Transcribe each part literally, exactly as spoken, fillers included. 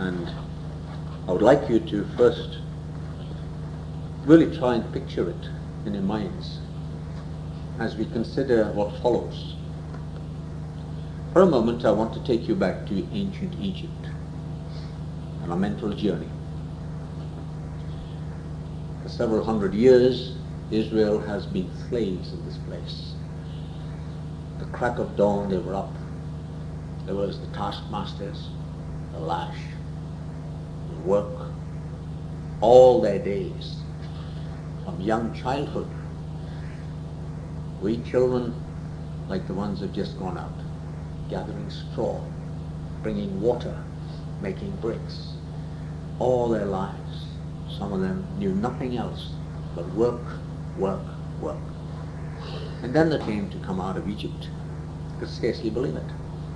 And I would like you to first really try and picture it in your minds as we consider what follows. For a moment, I want to take you back to ancient Egypt on a mental journey. For several hundred years, Israel has been slaves in this place. The crack of dawn, they were up. There was the taskmasters, the lash, the work, all their days, from young childhood. We children, like the ones who've just gone out, gathering straw, bringing water, making bricks, all their lives. Some of them knew nothing else but work, work, work. And then they came to come out of Egypt. Could scarcely believe it.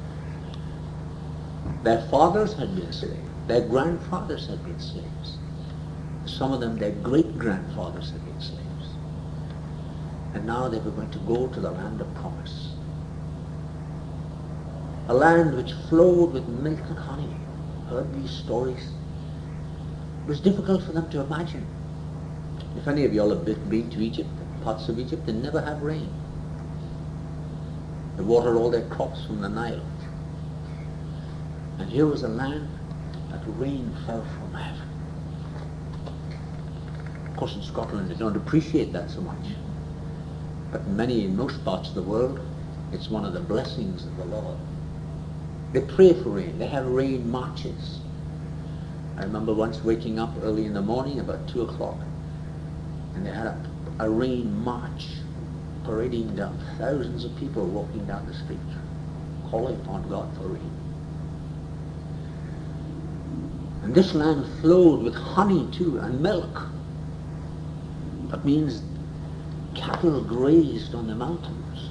Their fathers had been slaves. Their grandfathers had been slaves. Some of them, their great-grandfathers had been slaves. And now they were going to go to the land of promise. A land which flowed with milk and honey. Heard these stories. It was difficult for them to imagine. If any of you all have been to Egypt, parts of Egypt, they never have rain. They water all their crops from the Nile. And here was a land that rain fell from heaven. Of course, in Scotland they don't appreciate that so much. But many, in most parts of the world, it's one of the blessings of the Lord. They pray for rain. They have rain marches. I remember once waking up early in the morning, about two o'clock, and they had a, a rain march parading down, thousands of people walking down the street, calling upon God for rain. And this land flowed with honey too, and milk. That means cattle grazed on the mountains.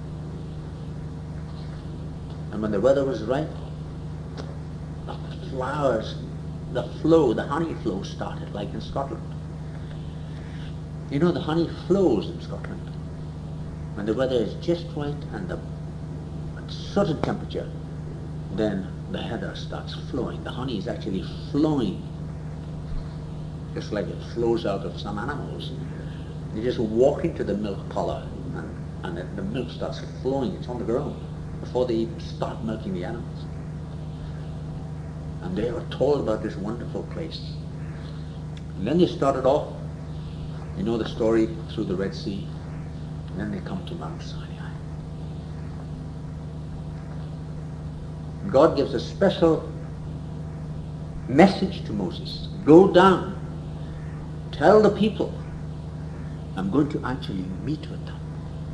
And when the weather was right, the flowers, the flow, the honey flow started, like in Scotland. You know, the honey flows in Scotland. When the weather is just right and the at a certain temperature, then the heather starts flowing. The honey is actually flowing, just like it flows out of some animals. You just walk into the milk parlour and, and the, the milk starts flowing. It's on the ground before they start milking the animals. And they were told about this wonderful place. And then they started off, you know the story, through the Red Sea. And then they come to Mount Sinai. God gives a special message to Moses. Go down, tell the people, I'm going to actually meet with them.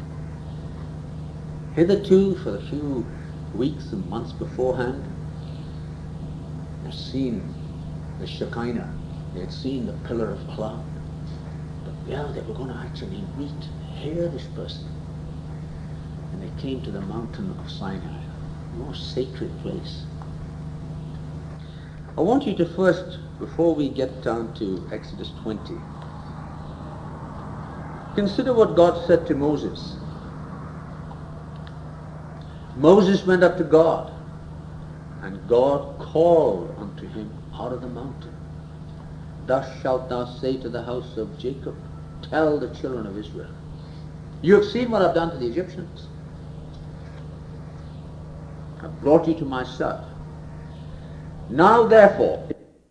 Hitherto, for the few weeks and months beforehand, they've seen the Shekinah, they had seen the pillar of cloud. But yeah, they were going to actually meet, hear this person. And they came to the mountain of Sinai, the most sacred place. I want you to first, before we get down to Exodus twenty, consider what God said to Moses. Moses went up to God, and God called unto him out of the mountain. Thus shalt thou say to the house of Jacob, tell the children of Israel, you have seen what I've done to the Egyptians. I've brought you to myself. Now therefore,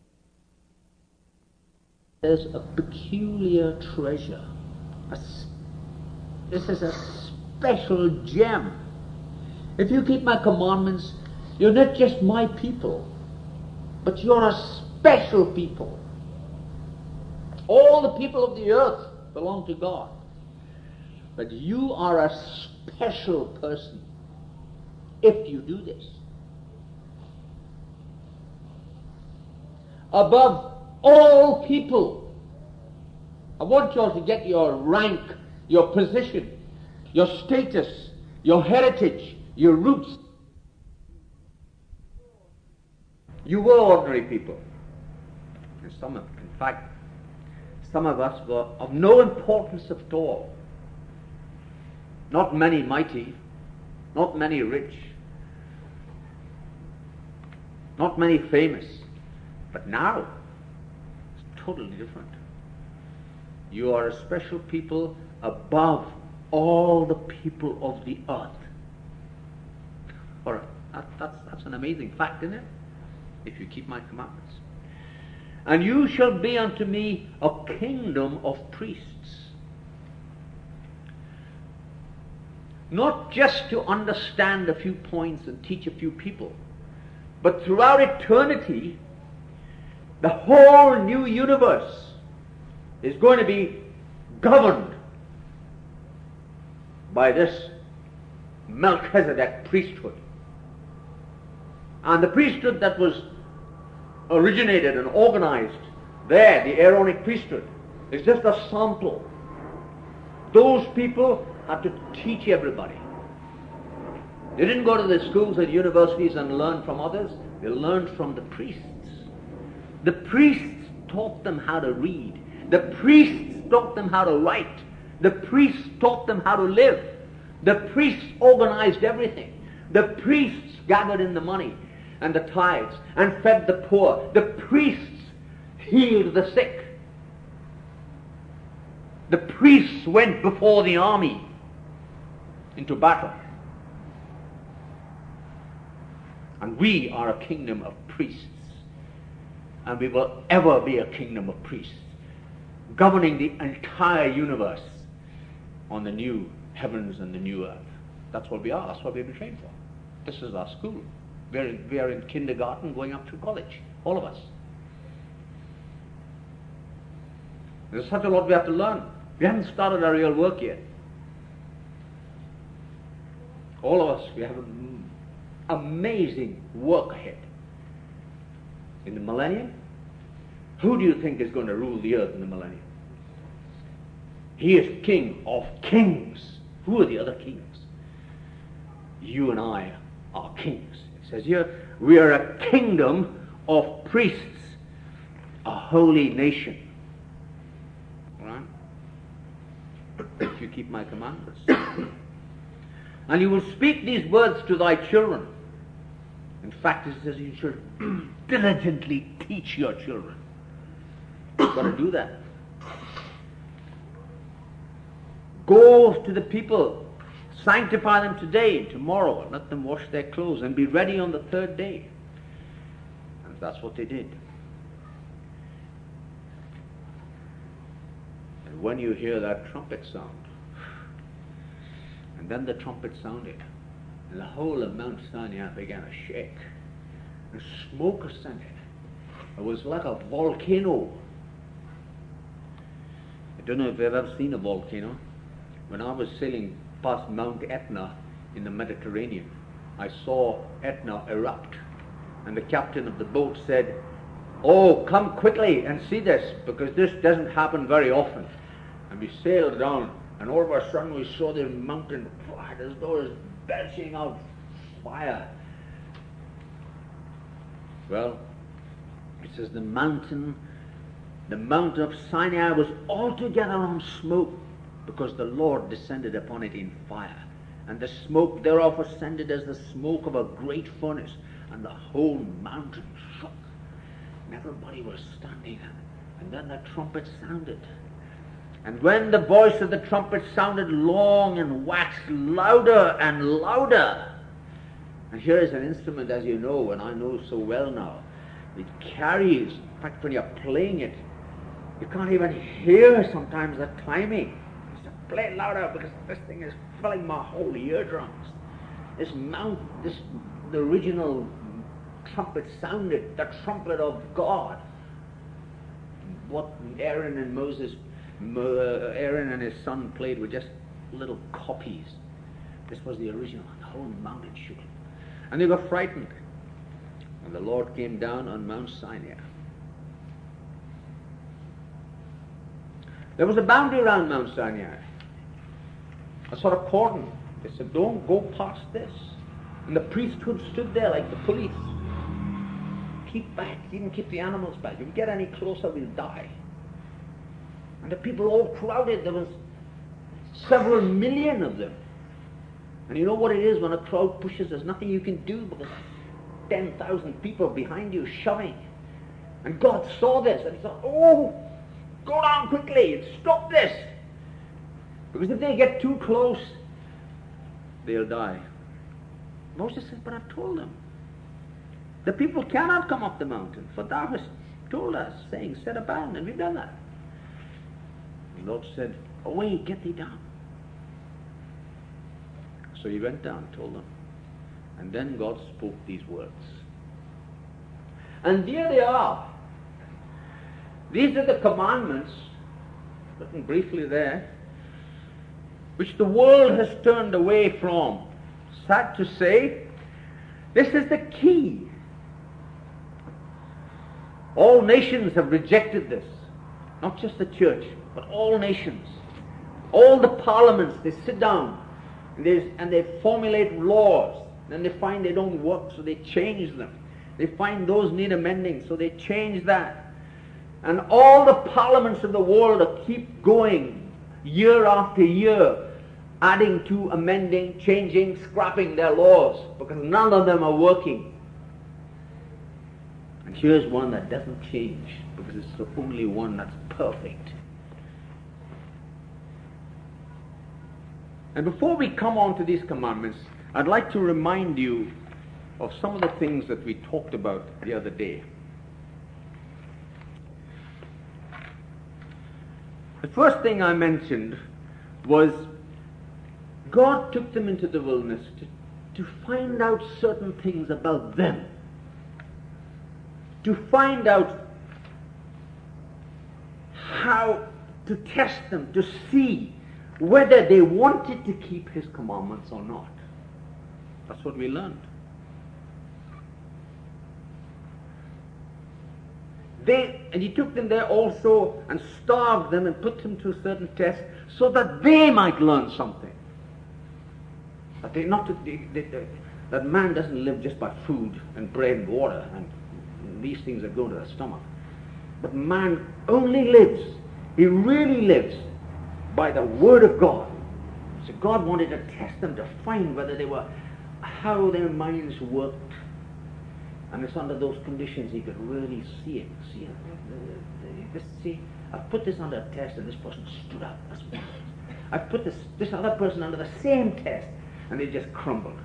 there's a peculiar treasure. A, this is a special gem. If you keep my commandments, you're not just my people, but you're a special people. All the people of the earth belong to God. But you are a special person if you do this. Above all people, I want you all to get your rank, your position, your status, your heritage, your roots. You were ordinary people. And some of, in fact, some of us were of no importance at all. Not many mighty, not many rich, not many famous, But now, it's totally different. You are a special people above all the people of the earth. Or that, that's, that's an amazing fact, isn't it? If you keep my commandments. And you shall be unto me a kingdom of priests. Not just to understand a few points and teach a few people, but throughout eternity, the whole new universe is going to be governed by this Melchizedek priesthood. And the priesthood that was originated and organized there, the Aaronic priesthood, is just a sample. Those people had to teach everybody. They didn't go to the schools and universities and learn from others. They learned from the priests. The priests taught them how to read. The priests taught them how to write. The priests taught them how to live. The priests organized everything. The priests gathered in the money and the tithes and fed the poor. The priests healed the sick. The priests went before the army into battle. And we are a kingdom of priests. And we will ever be a kingdom of priests, governing the entire universe on the new heavens and the new earth. That's what we are. That's what we've been trained for. This is our school. We're in, we're in kindergarten going up to college, all of us. There's such a lot we have to learn. We haven't started our real work yet. All of us, we have an amazing work ahead. In the millennium, who do you think is going to rule the earth in the millennium? He is King of kings. Who are the other kings? You and I are kings. It says here, we are a kingdom of priests, a holy nation. Right? If you keep my commandments. And you will speak these words to thy children. In fact, it says you should diligently teach your children. You've got to do that. Go to the people, sanctify them today and tomorrow, and let them wash their clothes and be ready on the third day. And that's what they did. And when you hear that trumpet sound, and then the trumpet sounded, and the whole of Mount Sinai began to shake, and smoke ascended. It was like a volcano. I don't know if you've ever seen a volcano. When I was sailing past Mount Etna in the Mediterranean, I saw Etna erupt. And the captain of the boat said, "Oh, come quickly and see this, because this doesn't happen very often." And we sailed down, and all of a sudden we saw this mountain flat as though it was belching out fire. Well, it says the mountain, the mountain of Sinai was altogether on smoke, because the Lord descended upon it in fire. And the smoke thereof ascended as the smoke of a great furnace, and the whole mountain shook. And everybody was standing, and then the trumpet sounded. And when the voice of the trumpet sounded long and waxed louder and louder, and here is an instrument, as you know, and I know so well now, it carries, in fact, when you're playing it, you can't even hear sometimes the timing. You have to play it louder because this thing is filling my whole eardrums. This mount, this, the original trumpet sounded, the trumpet of God. What Aaron and Moses, Aaron and his son played were just little copies. This was the original, and the whole mountain shook. And they were frightened. And the Lord came down on Mount Sinai. There was a boundary around Mount Sinai, a sort of cordon. They said, don't go past this. And the priesthood stood there like the police. Keep back, even keep the animals back. If you get any closer, we'll die. And the people all crowded. There was several million of them. And you know what it is when a crowd pushes? There's nothing you can do because ten thousand people behind you shoving. And God saw this and he thought, oh, go down quickly and stop this. Because if they get too close, they'll die. Moses said, but I've told them. The people cannot come up the mountain, for thou hast told us, saying, set a bound, and we've done that. The Lord said, away, get thee down. So he went down, told them. And then God spoke these words. And there they are. These are the commandments, written briefly there, which the world has turned away from. Sad to say, this is the key. All nations have rejected this. Not just the church, but all nations. All the parliaments, they sit down and they, and they formulate laws. Then they find they don't work, so they change them. They find those need amending, so they change that. And all the parliaments of the world keep going year after year, adding to, amending, changing, scrapping their laws, because none of them are working. And here's one that doesn't change, because it's the only one that's perfect. And before we come on to these commandments, I'd like to remind you of some of the things that we talked about the other day. The first thing I mentioned was God took them into the wilderness to, to find out certain things about them. To find out how to test them, to see whether they wanted to keep his commandments or not. That's what we learned. They, and he took them there also and starved them and put them to a certain test so that they might learn something. That they not to, they, they, they, that man doesn't live just by food and bread and water and these things that go to the stomach. But man only lives, he really lives by the word of God. So God wanted to test them to find whether they were, how their minds worked. And it's under those conditions he could really see it. See it. Just see, I've put this under a test and this person stood up. That's what I've put this, this other person under the same test and they just crumbled.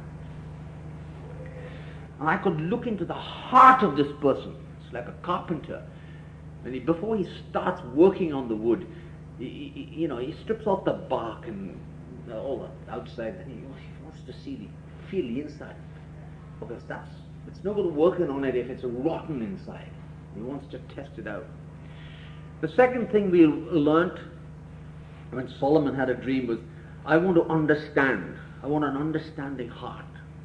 And I could look into the heart of this person. It's like a carpenter. And he, before he starts working on the wood, he, he, you know, he strips off the bark and all the outside, and he, he wants to see the, feel the inside. Because that's, it's no good working on it if it's rotten inside. He wants to test it out. The second thing we learnt when Solomon had a dream was, I want to understand. I want an understanding heart.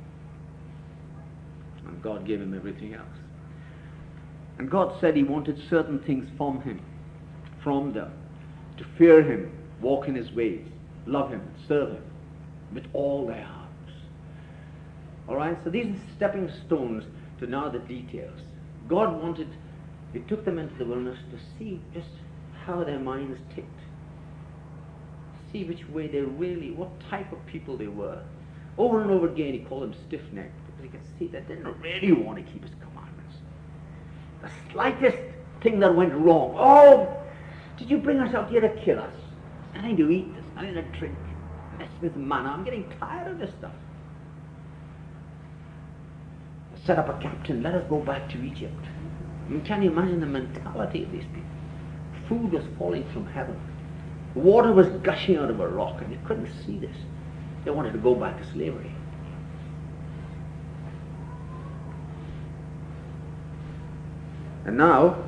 And God gave him everything else. And God said he wanted certain things from him, from them, to fear him, walk in his ways, love him, serve him with all their hearts. All right, so these are stepping stones to now the details. God wanted, he took them into the wilderness to see just how their minds ticked. See which way they really, what type of people they were. Over and over again he called them stiff-necked, because he could see that they didn't really want to keep his commandments. The slightest thing that went wrong, oh, did you bring us out here to kill us? Nothing to eat, there's nothing to drink. Mess with manna, I'm getting tired of this stuff. Set up a captain, let us go back to Egypt. I mean, can you imagine the mentality of these people? Food was falling from heaven. Water was gushing out of a rock, and they couldn't see this. They wanted to go back to slavery. And now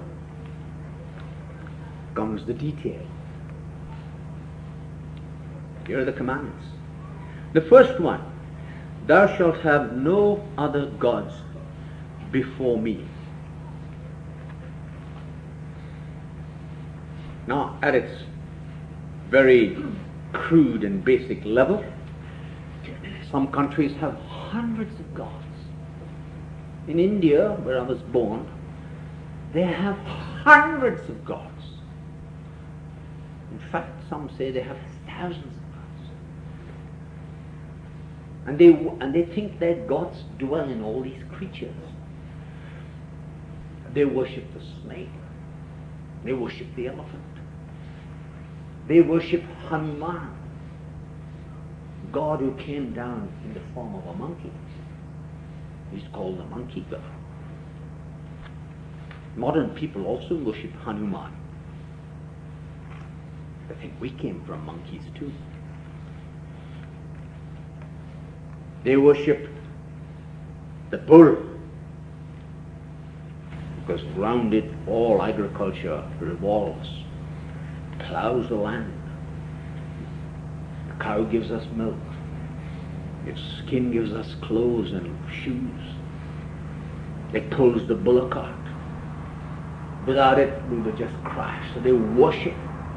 comes the detail. Here are the commandments. The first one, thou shalt have no other gods before me. Now, at its very crude and basic level, some countries have hundreds of gods. In India, where I was born, they have hundreds of gods. In fact, some say they have thousands of gods. And they, and they think their gods dwell in all these creatures. They worship the snake. They worship the elephant. They worship Hanuman, God who came down in the form of a monkey. He's called the monkey god. Modern people also worship Hanuman. They think we came from monkeys too. They worship the bull, because round it all agriculture revolves, plows the land. The cow gives us milk. Its skin gives us clothes and shoes. It pulls the bullock cart. Without it, we would just crash. So they worship.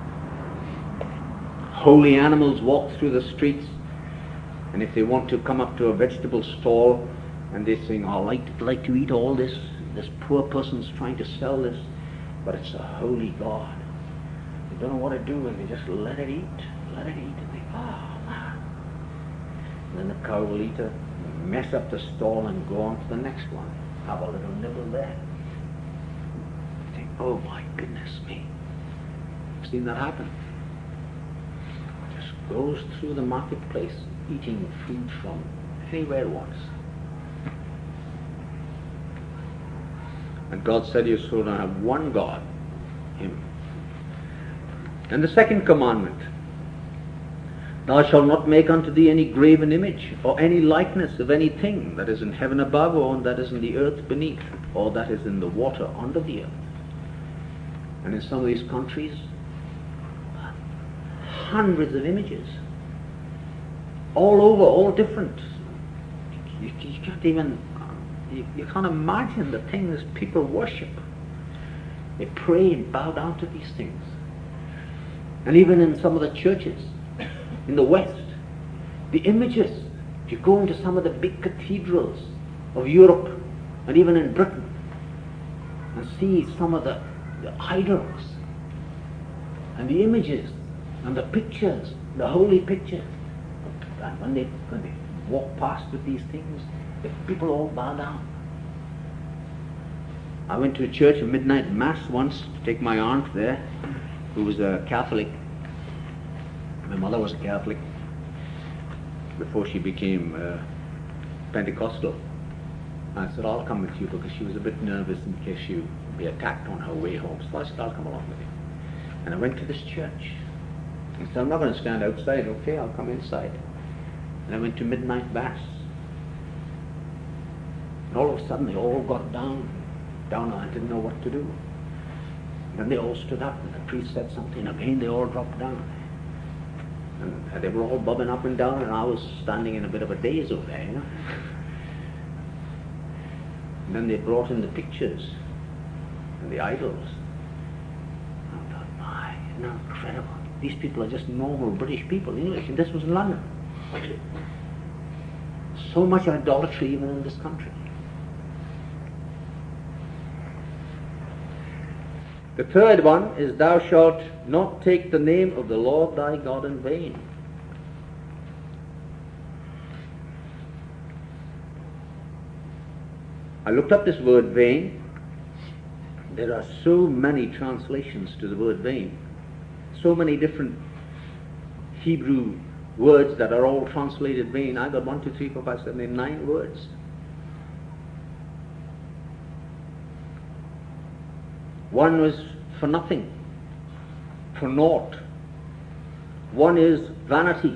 Holy animals walk through the streets, and if they want to come up to a vegetable stall and they think, oh, I'd like, like to eat all this, this poor person's trying to sell this, but it's a holy God. They don't know what to do, and they just let it eat, let it eat, and they, oh, man. And then the cow will eat it, mess up the stall, and go on to the next one. Have a little nibble there. You think, oh my goodness me. I've seen that happen. Just goes through the marketplace, eating food from anywhere it wants. And God said, you shall have one God, Him. And the second commandment, thou shalt not make unto thee any graven image, or any likeness of anything that is in heaven above, or that is in the earth beneath, or that is in the water under the earth. And in some of these countries, hundreds of images, all over, all different. You, you can't even, you, you can't imagine the things people worship. They pray and bow down to these things. And even in some of the churches in the West, the images, if you go into some of the big cathedrals of Europe and even in Britain and see some of the, the idols and the images and the pictures, the holy pictures, and when they, when they walk past with these things, the people all bow down. I went to a church, a midnight mass once, to take my aunt there, who was a Catholic. My mother was a Catholic before she became uh, Pentecostal. And I said, I'll come with you, because she was a bit nervous in case she would be attacked on her way home. So I said, I'll come along with you. And I went to this church. I said, I'm not going to stand outside. Okay, I'll come inside. And I went to midnight mass. And all of a sudden they all got down. Down, I didn't know what to do. And then they all stood up, and the priest said something. Again, they all dropped down. And they were all bobbing up and down, and I was standing in a bit of a daze over there, you know. And then they brought in the pictures and the idols. And I thought, my, isn't that incredible? These people are just normal British people, English, and this was London. So much idolatry even in this country. The third one is, thou shalt not take the name of the Lord thy God in vain. I looked up this word vain. There are so many translations to the word vain. So many different Hebrew words that are all translated vain. I got one, two, three, four, five, seven, eight, nine words. One was for nothing, for naught. One is vanity.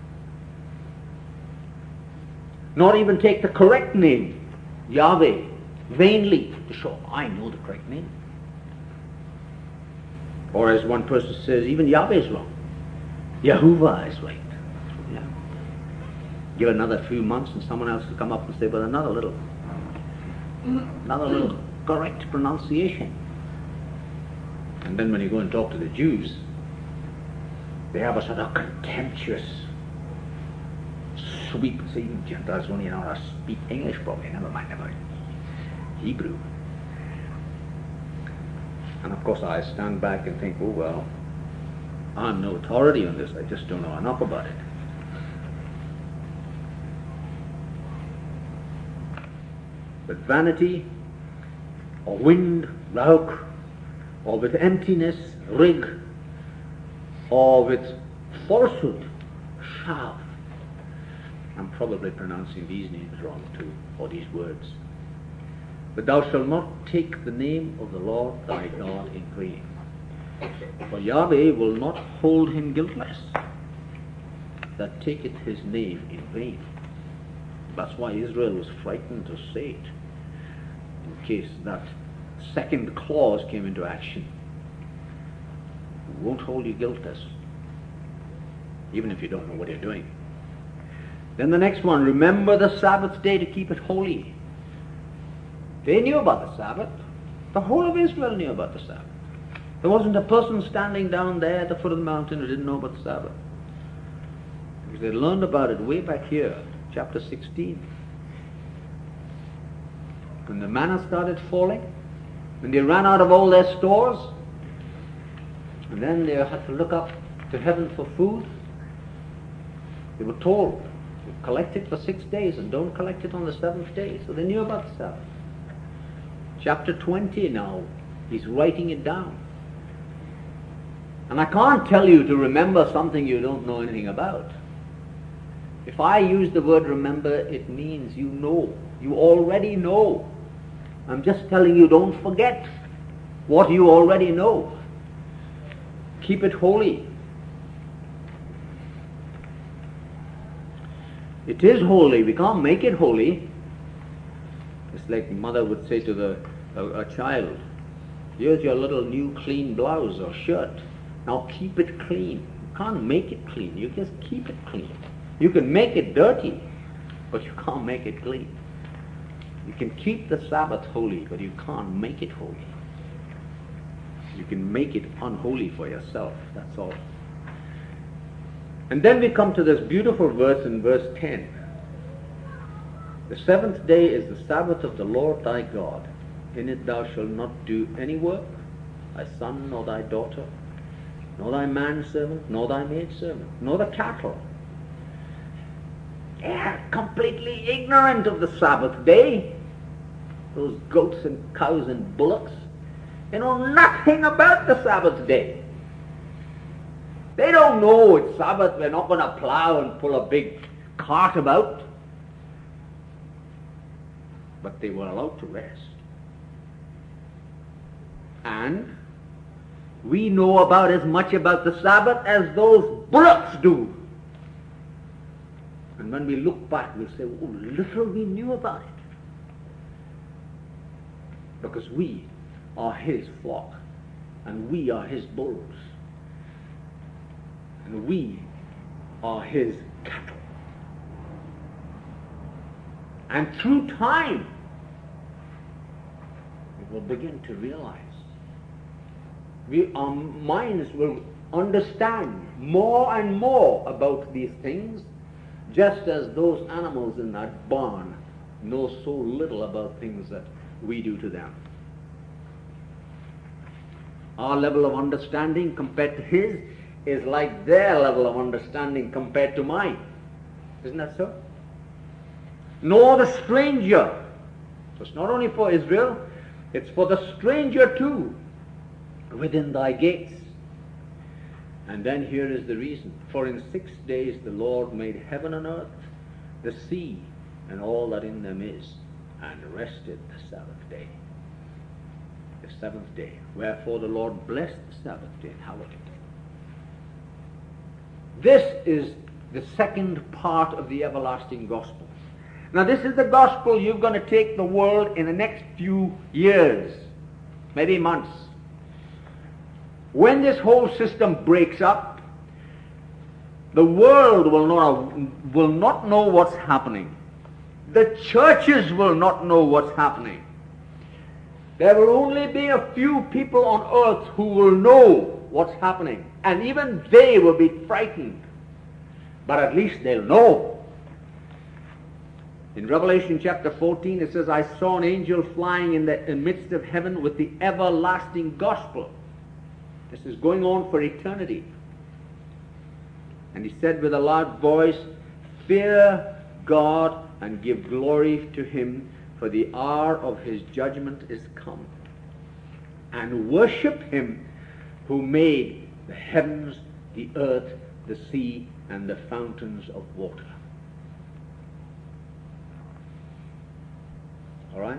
Not even take the correct name, Yahweh, vainly, to show I know the correct name. Or as one person says, even Yahweh is wrong. Yahuwah is right. Yeah. Give another few months and someone else will come up and say, but another little, another little correct pronunciation. And then when you go and talk to the Jews, they have a sort of contemptuous sweep. See, you Gentiles only know how to speak English probably, never mind about Hebrew. And of course I stand back and think, oh well, I'm no authority on this, I just don't know enough about it. But vanity or wind, rauch, or with emptiness, rig, or with falsehood, shav. I'm probably pronouncing these names wrong too, or these words. But thou shalt not take the name of the Lord thy God in vain. For Yahweh will not hold him guiltless that taketh his name in vain. That's why Israel was frightened to say it, in case that second clause came into action. He won't hold you guiltless, even if you don't know what you're doing. Then the next one, remember the Sabbath day to keep it holy. They knew about the Sabbath. The whole of Israel knew about the Sabbath. There wasn't a person standing down there at the foot of the mountain who didn't know about the Sabbath. Because they learned about it way back here, chapter sixteen. When the manna started falling, when they ran out of all their stores, and then they had to look up to heaven for food, they were told, collect it for six days and don't collect it on the seventh day. So they knew about the Sabbath. Chapter twenty now, he's writing it down. And I can't tell you to remember something you don't know anything about. If I use the word remember, it means you know. You already know. I'm just telling you, don't forget what you already know. Keep it holy. It is holy. We can't make it holy. It's like the mother would say to the a, a child, here's your little new clean blouse or shirt. Now keep it clean. You can't make it clean. You just keep it clean. You can make it dirty, but you can't make it clean. You can keep the Sabbath holy, but you can't make it holy. You can make it unholy for yourself, that's all. And then we come to this beautiful verse in verse ten. The seventh day is the Sabbath of the Lord thy God. In it thou shalt not do any work, thy son nor thy daughter, nor thy manservant, nor thy maidservant, nor the cattle. They are completely ignorant of the Sabbath day. Those goats and cows and bullocks, they know nothing about the Sabbath day. They don't know it's Sabbath, we're not going to plow and pull a big cart about. But they were allowed to rest. And we know about as much about the Sabbath as those bullocks do. And when we look back, we say, oh, little we knew about it. Because we are his flock, and we are his bulls, and we are his cattle. And through time, we will begin to realize, we, our minds will understand more and more about these things, just as those animals in that barn know so little about things that we do to them. Our level of understanding compared to his is like their level of understanding compared to mine. Isn't that so? Nor the stranger. So it's not only for Israel, it's for the stranger too, within thy gates. And then here is the reason. For in six days the Lord made heaven and earth, the sea, and all that in them is, and rested the Sabbath day. The seventh day. Wherefore the Lord blessed the Sabbath day and hallowed it. This is the second part of the everlasting gospel. Now this is the gospel you're going to take the world in the next few years, maybe months. When this whole system breaks up, the world will not, will not know what's happening. The churches will not know what's happening. There will only be a few people on earth who will know what's happening. And even they will be frightened. But at least they'll know. In Revelation chapter fourteen it says, I saw an angel flying in the midst of heaven with the everlasting gospel. This is going on for eternity. And he said with a loud voice, fear God and give glory to him, for the hour of his judgment is come. And worship him who made the heavens, the earth, the sea, and the fountains of water. All right?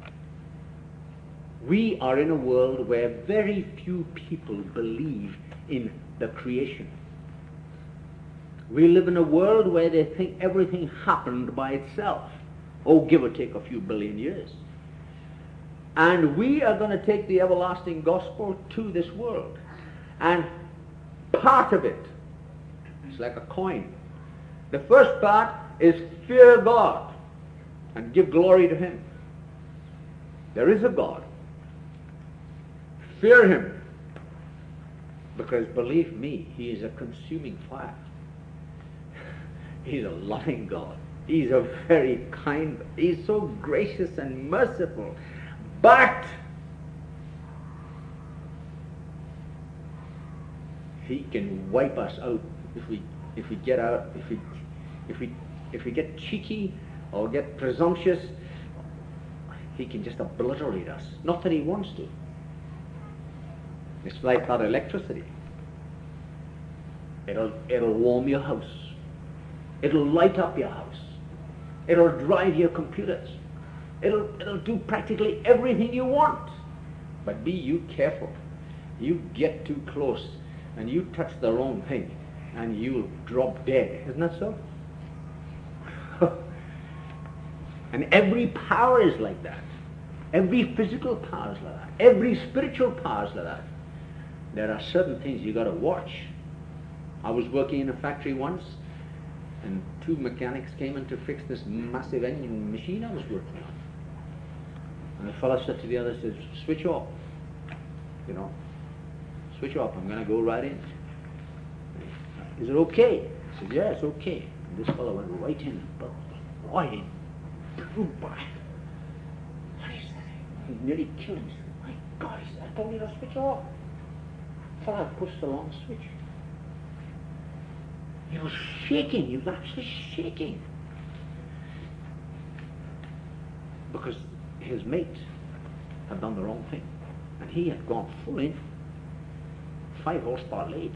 We are in a world where very few people believe in the creation. We live in a world where they think everything happened by itself. Oh, give or take a few billion years. And we are going to take the everlasting gospel to this world. And part of it, it's like a coin. The first part is fear God and give glory to him. There is a God. Fear him. Because believe me, he is a consuming fire. He's a loving God. He's a very kind, he's so gracious and merciful. But he can wipe us out if we if we get out if we if we if we get cheeky or get presumptuous. He can just obliterate us. Not that he wants to. It's like that electricity. It'll it'll warm your house. It'll light up your house. It'll drive your computers. It'll, it'll do practically everything you want. But be you careful. You get too close and you touch the wrong thing and you'll drop dead. Isn't that so? And every power is like that. Every physical power is like that. Every spiritual power is like that. There are certain things you got to watch. I was working in a factory once, and two mechanics came in to fix this massive engine machine I was working on. And the fellow said to the other, says, switch off. You know, switch off, I'm going to go right in. Is it okay? I said, yeah, it's okay. And this fellow went right in, but right in. Boom, by. What is that? He nearly killed him. He said, my God, he said, I told you to switch off. The fellow pushed the wrong switch. He was shaking, he was actually shaking. Because his mate had done the wrong thing. And he had gone full in. Five horsepower lead.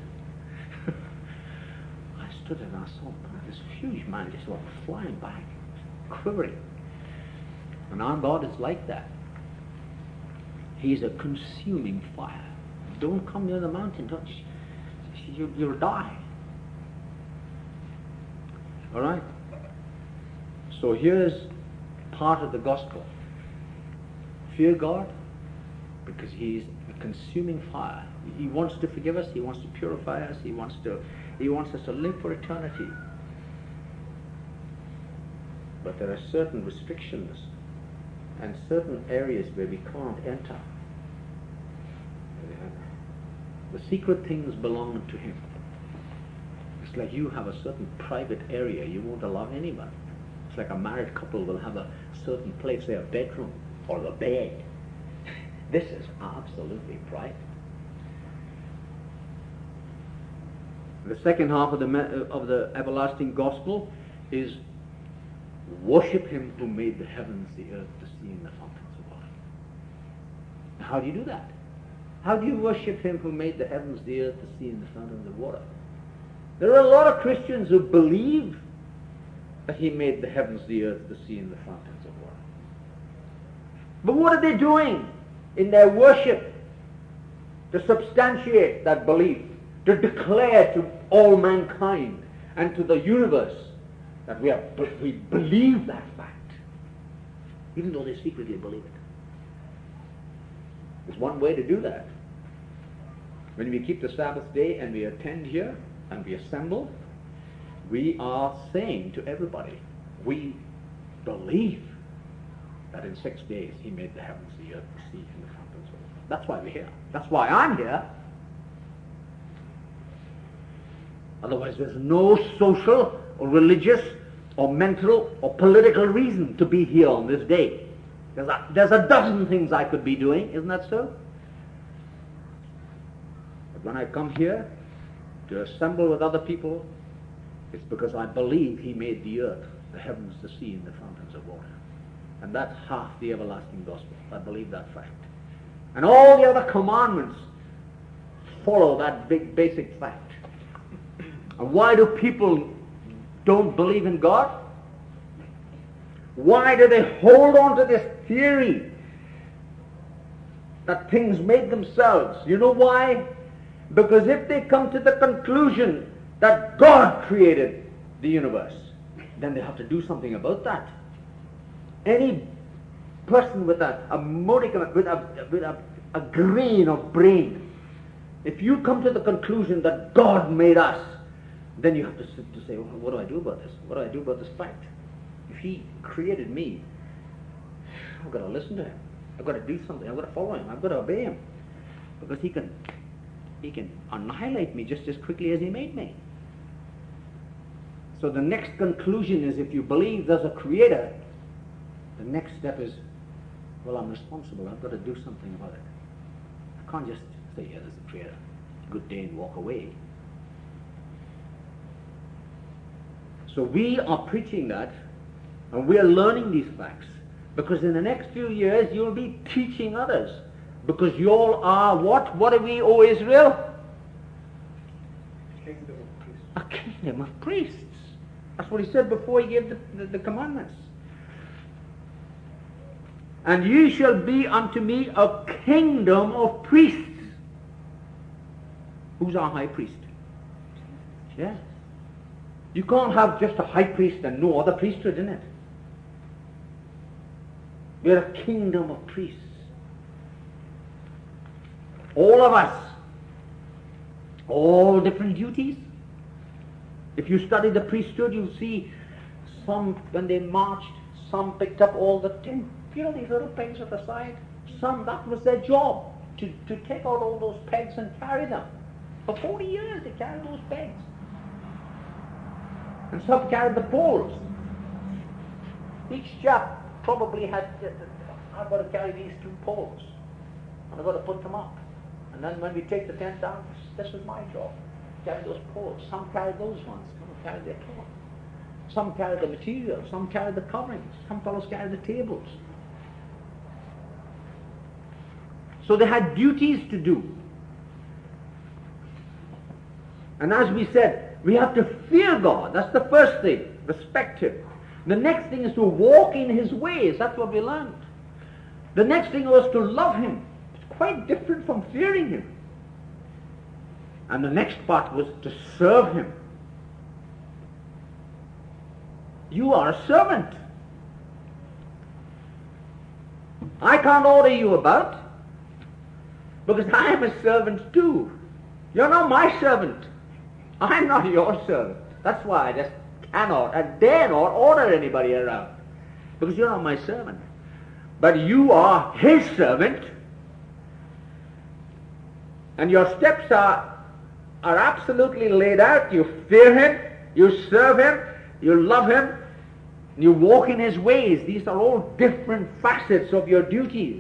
I stood there and I saw this huge man just went flying back, quivering. And our God is like that. He's a consuming fire. Don't come near the mountain. Don't you, you'll die. All right? So here's part of the gospel. Fear God because he's a consuming fire. He wants to forgive us. He wants to purify us. He wants to, he wants us to live for eternity. But there are certain restrictions and certain areas where we can't enter. The secret things belong to him. It's like you have a certain private area you won't allow anyone. It's like a married couple will have a certain place, say a bedroom or the bed. This is absolutely private. The second half of the of the everlasting gospel is worship him who made the heavens, the earth, the sea, and the fountains of water. How do you do that? How do you worship him who made the heavens, the earth, the sea, and the fountains of water? There are a lot of Christians who believe that he made the heavens, the earth, the sea, and the fountains of water. But what are they doing in their worship to substantiate that belief, to declare to all mankind and to the universe that we, are, we believe that fact, even though they secretly believe it? There's one way to do that. When we keep the Sabbath day and we attend here and we assemble, we are saying to everybody, we believe that in six days he made the heavens, the earth, the sea, and the fountains of water. That's why we're here. That's why I'm here. Otherwise there's no social or religious or mental or political reason to be here on this day. There's a, there's a dozen things I could be doing, isn't that so? But when I come here to assemble with other people, it's because I believe he made the earth, the heavens, the sea, and the fountains of water. And that's half the everlasting gospel. I believe that fact. And all the other commandments follow that big basic fact. And why do people don't believe in God? Why do they hold on to this theory that things made themselves? You know why? Because if they come to the conclusion that God created the universe, then they have to do something about that. Any person with a, a modicum, with a, with a, a grain of brain, if you come to the conclusion that God made us, then you have to sit to say, well, what do I do about this? What do I do about this fact? If he created me, I've got to listen to him. I've got to do something. I've got to follow him. I've got to obey him. Because he can, he can annihilate me just as quickly as he made me. So the next conclusion is, if you believe there's a creator, the next step is, well, I'm responsible. I've got to do something about it. I can't just say, yeah, there's a creator. Good day, and walk away. So we are preaching that, and we are learning these facts, because in the next few years you'll be teaching others, because you all are what? What are we, O Israel? Kingdom of priests. A kingdom of priests. That's what he said before he gave the, the, the commandments. And ye shall be unto me a kingdom of priests. Who's our high priest? Yeah. You can't have just a high priest and no other priesthood in it. We're a kingdom of priests. All of us. All different duties. If you study the priesthood, you'll see some, when they marched, some picked up all the tin, you know, these little pegs at the side. Some, that was their job, to, to take out all those pegs and carry them. For forty years they carried those pegs. And some carried the poles. Each chap probably had, I've got to carry these two poles, and I've got to put them up. And then when we take the tent down, this is my job. Carry those poles. Some carry those ones. Some carry their cloth. Some carry the material. Some carry the coverings. Some fellows carry the tables. So they had duties to do. And as we said, we have to fear God. That's the first thing. Respect Him. The next thing is to walk in His ways. That's what we learned. The next thing was to love Him. It's quite different from fearing Him. And the next part was to serve Him. You are a servant. I can't order you about, because I am a servant too. You're not my servant. I'm not your servant. That's why I just cannot and dare not order anybody around, because you're not my servant. But you are His servant, and your steps are are absolutely laid out. You fear Him, you serve Him, you love Him, and you walk in His ways. These are all different facets of your duties.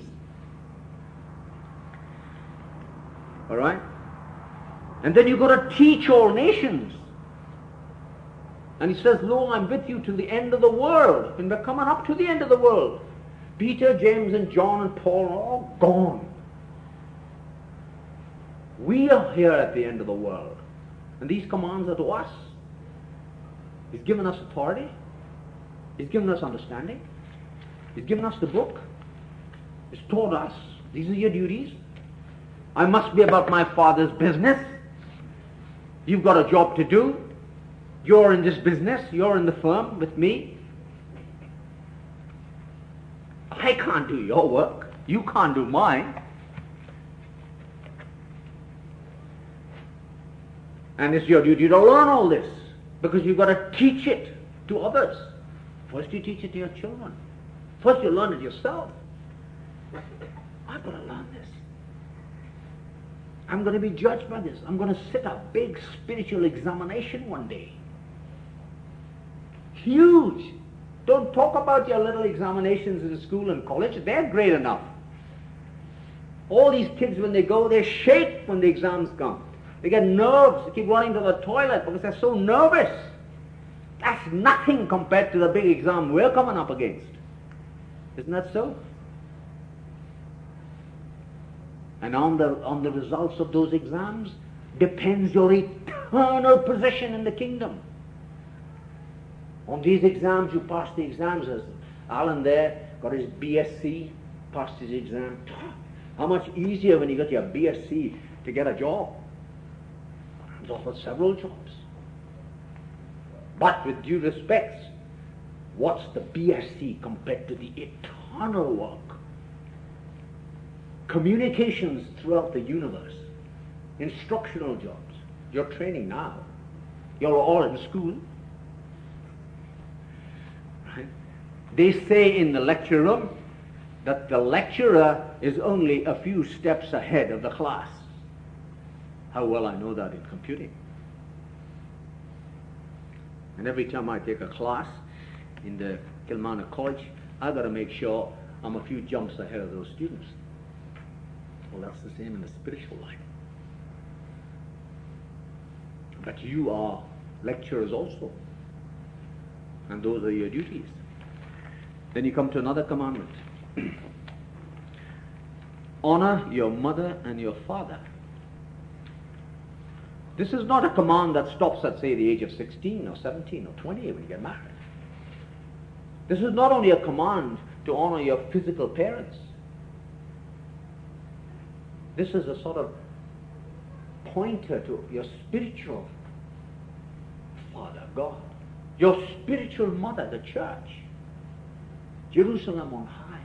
All right? And then you've got to teach all nations. And He says, lo, I'm with you to the end of the world. And we're coming up to the end of the world. Peter, James, and John, and Paul are all gone. We are here at the end of the world. And these commands are to us. He's given us authority. He's given us understanding. He's given us the book. He's told us, these are your duties. I must be about my Father's business. You've got a job to do. You're in this business. You're in the firm with me. I can't do your work. You can't do mine. And it's your duty to learn all this, because you've got to teach it to others. First you teach it to your children. First you learn it yourself. I've got to learn this. I'm going to be judged by this. I'm going to sit a big spiritual examination one day. Huge. Don't talk about your little examinations in school and college. They're great enough. All these kids, when they go, they shake when the exams come. They get nerves. They keep running to the toilet because they're so nervous. That's nothing compared to the big exam we're coming up against. Isn't that so? And on the, on the results of those exams depends your eternal position in the kingdom. On these exams, you pass the exams. As Alan there got his B S c, passed his exam. How much easier when you got your B S c to get a job. He's offered several jobs. But with due respect, what's the B S c compared to the eternal work? Communications throughout the universe, instructional jobs. You're training now. You're all in school. Right? They say in the lecture room that the lecturer is only a few steps ahead of the class. How well I know that in computing. And every time I take a class in the Kilmarnock College, I've got to make sure I'm a few jumps ahead of those students. Well, that's the same in the spiritual life. But you are lecturers also. And those are your duties. Then you come to another commandment. Honor your mother and your father. This is not a command that stops at, say, the age of sixteen or seventeen or twenty when you get married. This is not only a command to honor your physical parents. This is a sort of pointer to your spiritual father, God. Your spiritual mother, the church. Jerusalem on high.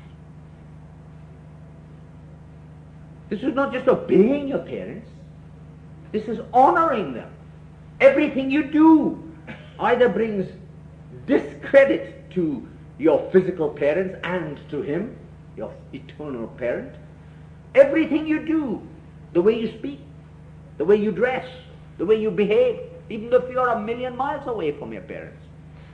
This is not just obeying your parents. This is honoring them. Everything you do either brings discredit to your physical parents and to him, your eternal parent. Everything you do, the way you speak, the way you dress, the way you behave, even if you're a million miles away from your parents,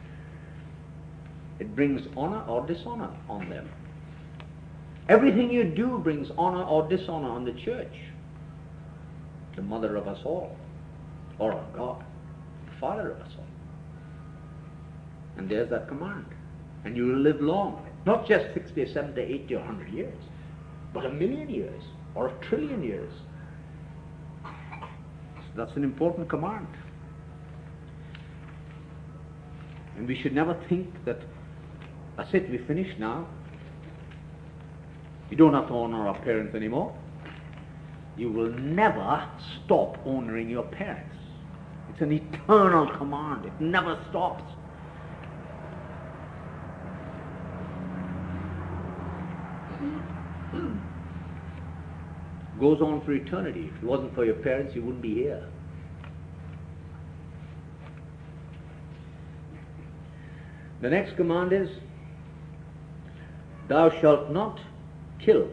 it brings honor or dishonor on them. Everything you do brings honor or dishonor on the church, the mother of us all, or on God, the father of us all. And there's that command. And you will live long, not just sixty, seventy, eighty, or one hundred years, but a million years, or a trillion years. So that's an important command. And we should never think that, that's it, we finished now. You don't have to honor our parents anymore. You will never stop honoring your parents. It's an eternal command. It never stops. Goes on for eternity. If it wasn't for your parents, you wouldn't be here. The next command is, thou shalt not kill.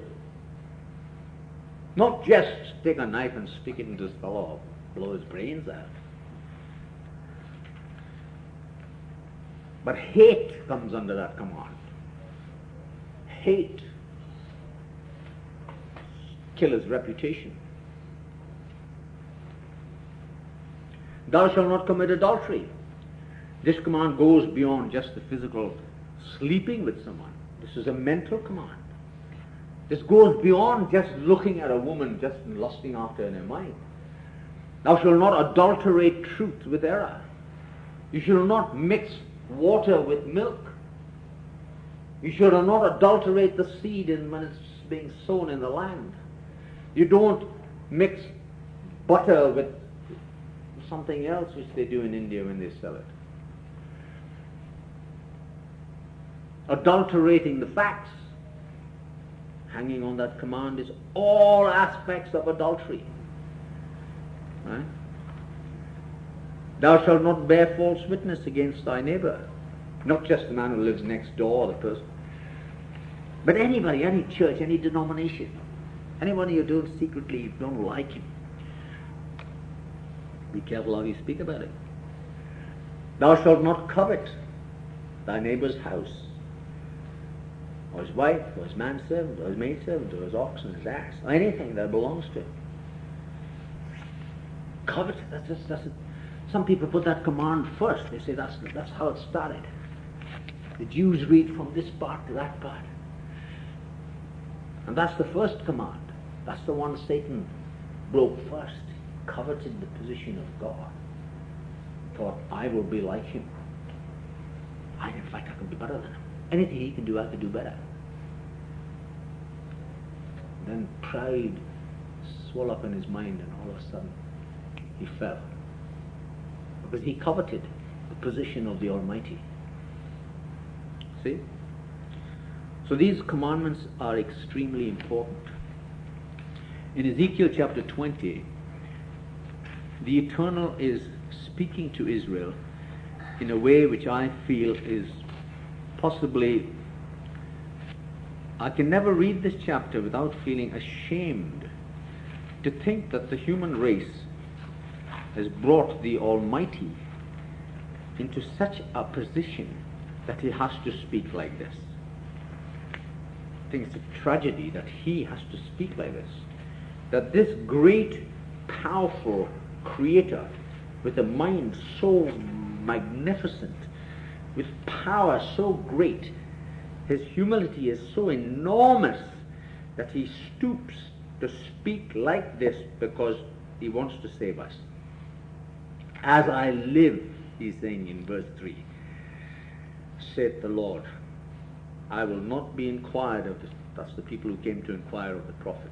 Not just take a knife and stick it into this fellow, blow his brains out. But hate comes under that command. Hate. Kill his reputation. Thou shalt not commit adultery. This command goes beyond just the physical sleeping with someone. This is a mental command. This goes beyond just looking at a woman, just lusting after her in her mind. Thou shalt not adulterate truth with error. You shall not mix water with milk. You shall not adulterate the seed in when it's being sown in the land. You don't mix butter with something else which they do in India when they sell it. Adulterating the facts, hanging on that command, is all aspects of adultery. Right? Thou shalt not bear false witness against thy neighbor. Not just the man who lives next door, the person, but anybody, any church, any denomination. Anyone you do secretly, you don't like him. Be careful how you speak about it. Thou shalt not covet thy neighbor's house, or his wife, or his manservant, or his maidservant, or his ox and his ass, or anything that belongs to him. Covet, that's just, that's it. Some people put that command first. They say that's, that's how it started. The Jews read from this part to that part. And that's the first command. That's the one Satan broke first. Coveted the position of God. Thought, I will be like him. I, in fact, I can do better than him. Anything he can do, I can do better. Then pride swelled up in his mind, and all of a sudden he fell. Because he coveted the position of the Almighty. See? So these commandments are extremely important. In Ezekiel chapter twenty, the Eternal is speaking to Israel in a way which I feel is possibly, I can never read this chapter without feeling ashamed to think that the human race has brought the Almighty into such a position that he has to speak like this. I think it's a tragedy that he has to speak like this. That this great, powerful Creator, with a mind so magnificent, with power so great, his humility is so enormous that he stoops to speak like this because he wants to save us. As I live, he's saying in verse three, saith the Lord, I will not be inquired of. That's the people who came to inquire of the prophet.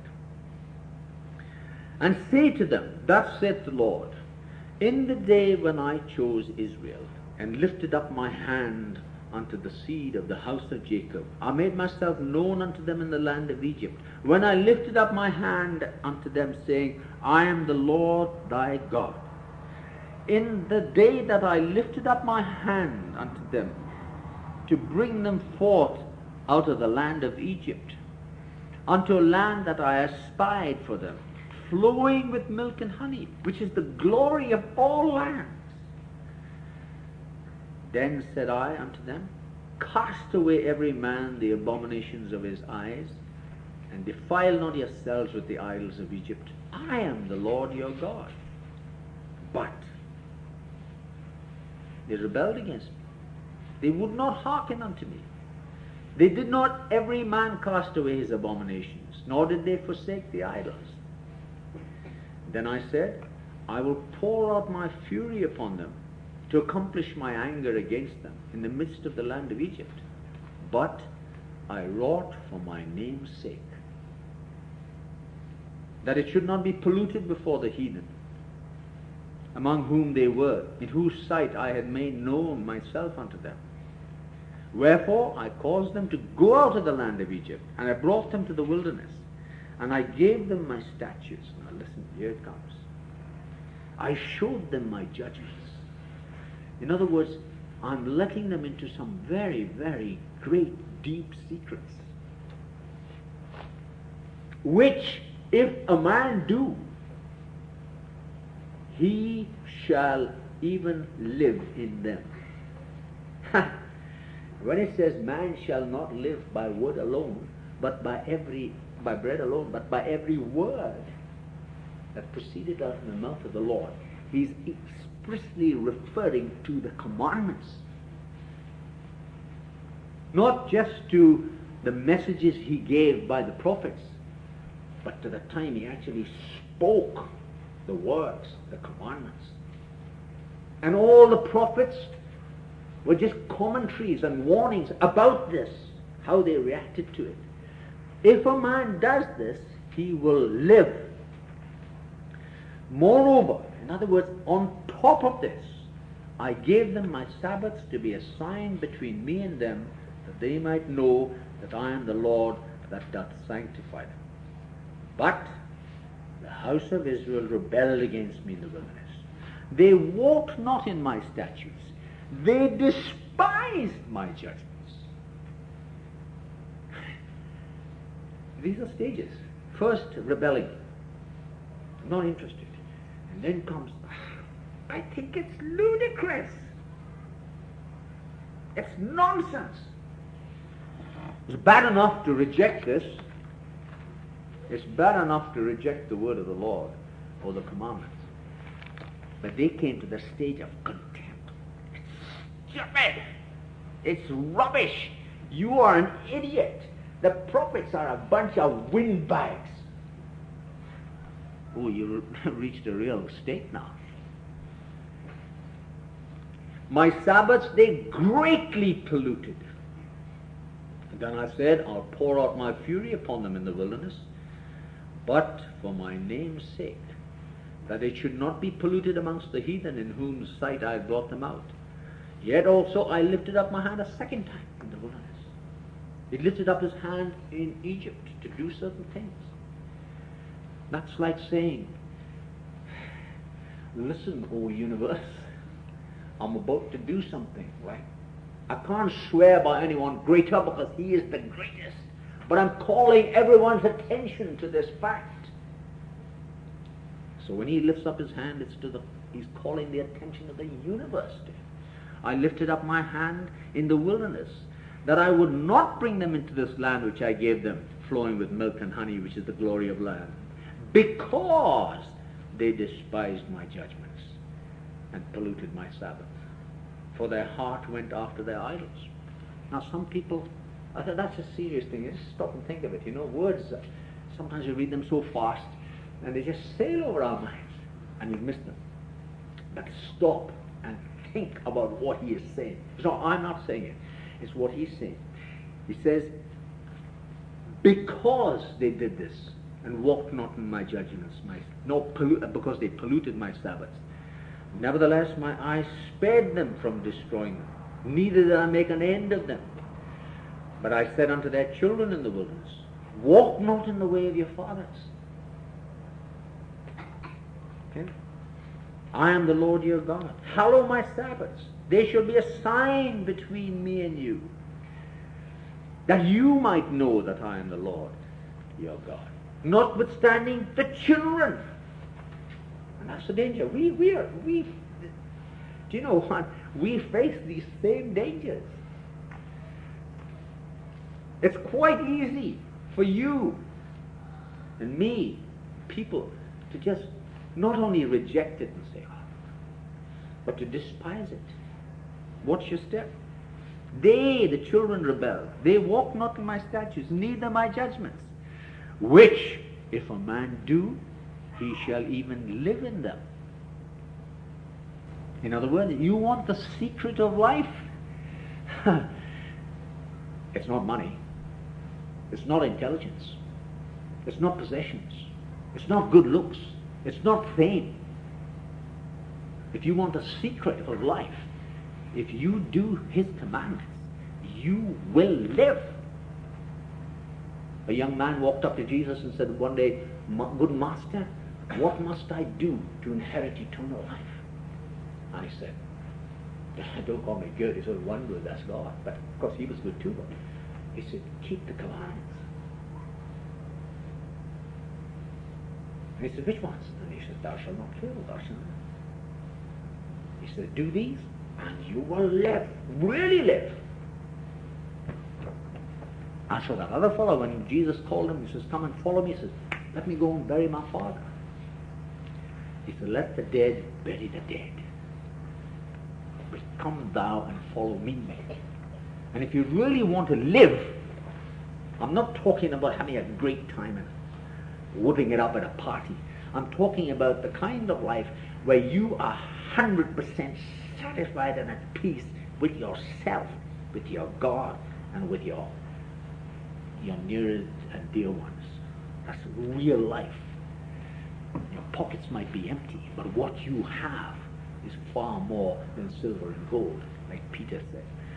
And say to them, thus saith the Lord, in the day when I chose Israel, and lifted up my hand unto the seed of the house of Jacob, I made myself known unto them in the land of Egypt, when I lifted up my hand unto them, saying, I am the Lord thy God. In the day that I lifted up my hand unto them, to bring them forth out of the land of Egypt, unto a land that I espied for them, flowing with milk and honey, which is the glory of all lands. Then said I unto them, cast away every man the abominations of his eyes, and defile not yourselves with the idols of Egypt. I am the Lord your God. But they rebelled against me. They would not hearken unto me. They did not every man cast away his abominations, nor did they forsake the idols. Then I said, I will pour out my fury upon them, to accomplish my anger against them in the midst of the land of Egypt. But I wrought for my name's sake, that it should not be polluted before the heathen, among whom they were, in whose sight I had made known myself unto them. Wherefore I caused them to go out of the land of Egypt, and I brought them to the wilderness, and I gave them my statutes. Now listen, here it comes. I showed them my judgments. In other words, I'm letting them into some very, very great, deep secrets, which if a man do, he shall even live in them. When it says man shall not live by word alone, but by every by bread alone, but by every word that proceeded out of the mouth of the Lord, he's expressly referring to the commandments, not just to the messages he gave by the prophets, but to the time he actually spoke the words, the commandments. And all the prophets were just commentaries and warnings about this, how they reacted to it. If a man does this, he will live. Moreover, in other words, on top of this, I gave them my Sabbaths to be a sign between me and them, that they might know that I am the Lord that doth sanctify them. But the house of Israel rebelled against me in the wilderness. They walked not in my statutes. They despised my judgments. These are stages. First, rebelling. I'm not interested. And then comes, I think it's ludicrous. It's nonsense. It's bad enough to reject this. It's bad enough to reject the word of the Lord or the commandments. But they came to the stage of contempt. It's stupid. It's rubbish. You are an idiot. The prophets are a bunch of windbags. Oh, you reached a real state now. My Sabbaths they greatly polluted. And then I said, I'll pour out my fury upon them in the wilderness, but for my name's sake, that it should not be polluted amongst the heathen in whose sight I brought them out. Yet also I lifted up my hand a second time in the wilderness. He lifted up his hand in Egypt to do certain things. That's like saying, listen, O universe, I'm about to do something, right? I can't swear by anyone greater because he is the greatest, but I'm calling everyone's attention to this fact. So when he lifts up his hand, it's to the, he's calling the attention of the universe to him. I lifted up my hand in the wilderness, that I would not bring them into this land which I gave them, flowing with milk and honey, which is the glory of land, because they despised my judgments and polluted my Sabbath. For their heart went after their idols. Now some people, I thought that's a serious thing. Just stop and think of it. You know, words, sometimes you read them so fast, and they just sail over our minds, and you miss them. But stop and think about what he is saying. So I'm not saying it. It's what he's saying. He says, because they did this and walked not in my judgments, my, no, pollu- because they polluted my Sabbaths, nevertheless my eyes spared them from destroying them, neither did I make an end of them. But I said unto their children in the wilderness, walk not in the way of your fathers. Okay? I am the Lord your God. Hallow my Sabbaths. They shall be a sign between me and you, that you might know that I am the Lord your God. Notwithstanding the children. And that's the danger. We, we are, we, do you know what? We face these same dangers. It's quite easy for you and me, people, to just not only reject it and say, oh, but to despise it. What's your step? They, the children, rebel. They walk not in my statutes, neither my judgments, which, if a man do, he shall even live in them. In other words, you want the secret of life? It's not money. It's not intelligence. It's not possessions. It's not good looks. It's not fame. If you want the secret of life, if you do his commandments, you will live. A young man walked up to Jesus and said one day, good master, what must I do to inherit eternal life? And he said, don't call me good. He said, one good, that's God. But of course he was good too. But he said, keep the commandments. And he said, which ones? And he said, thou shalt not kill, thou shalt not. He said, do these, and you will live, really live. And so that other fellow, when Jesus called him, he says, come and follow me. He says, let me go and bury my father. He said, let the dead bury the dead. But come thou and follow me. And if you really want to live, I'm not talking about having a great time and whipping it up at a party. I'm talking about the kind of life where you are one hundred percent satisfied and at peace with yourself, with your God, and with your, your nearest and dear ones. That's real life. Your pockets might be empty, but what you have is far more than silver and gold, like Peter said.